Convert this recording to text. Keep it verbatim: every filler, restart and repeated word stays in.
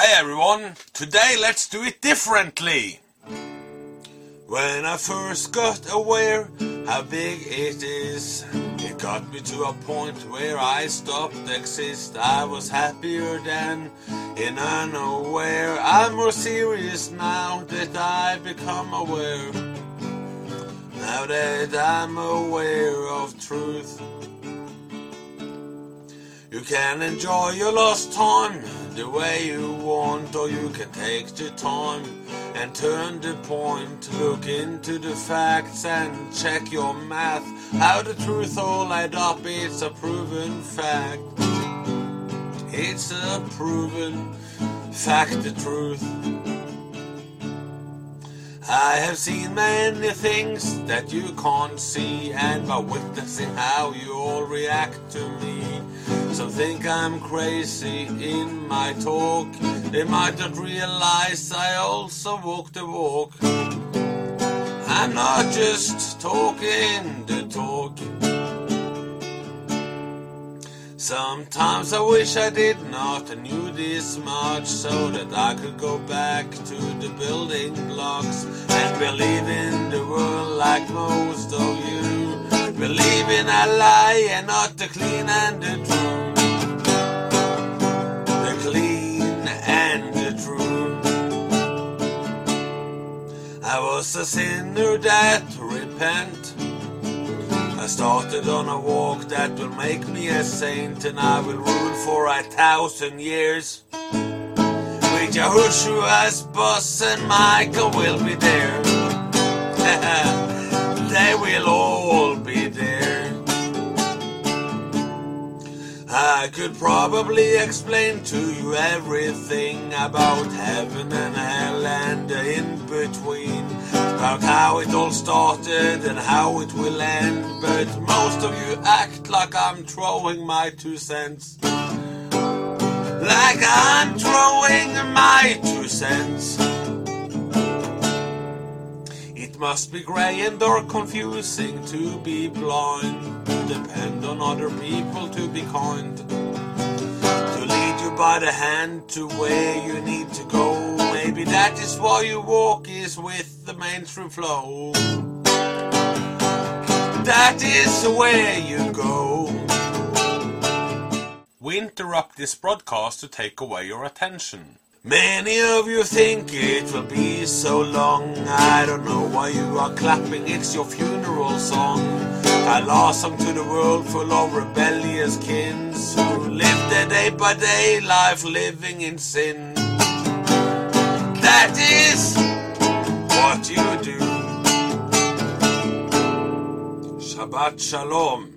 Hi everyone, today let's do it differently. When I first got aware how big it is, it got me to a point where I stopped exist. I was happier than in unaware. I'm more serious now that I become aware. Now that I'm aware of truth. You can enjoy your lost time the way you want, or you can take the time and turn the point. Look into the facts and check your math. How the truth all add up, it's a proven fact. It's a proven fact, the truth. I have seen many things that you can't see, and by witnessing how you all react to me, some think I'm crazy in my talk. They might not realize I also walk the walk. I'm not just talking the talk. Sometimes I wish I did not knew this much, so that I could go back to the building blocks and believe in the world like most of you. Believe in a lie and not the clean and the true. The clean and the true. I was a sinner that repent. I started on a walk that will make me a saint, and I will rule for a thousand years. With Yahushua as boss and Michael will be there. They will all be there. I could probably explain to you everything about heaven and hell and the in-between, about how it all started and how it will end, but most of you act like I'm throwing my two cents. Like I'm throwing my two cents. It must be grey and or confusing to be blind. Depend on other people to be kind, to lead you by the hand to where you need to go. Maybe that is why you walk is with the mainstream flow. That is where you go. We interrupt this broadcast to take away your attention. Many of you think it will be so long. I don't know why you are clapping, it's your funeral song. A last song to the world full of rebellious kins who live their day by day life living in sin. That is what you do. Shabbat Shalom.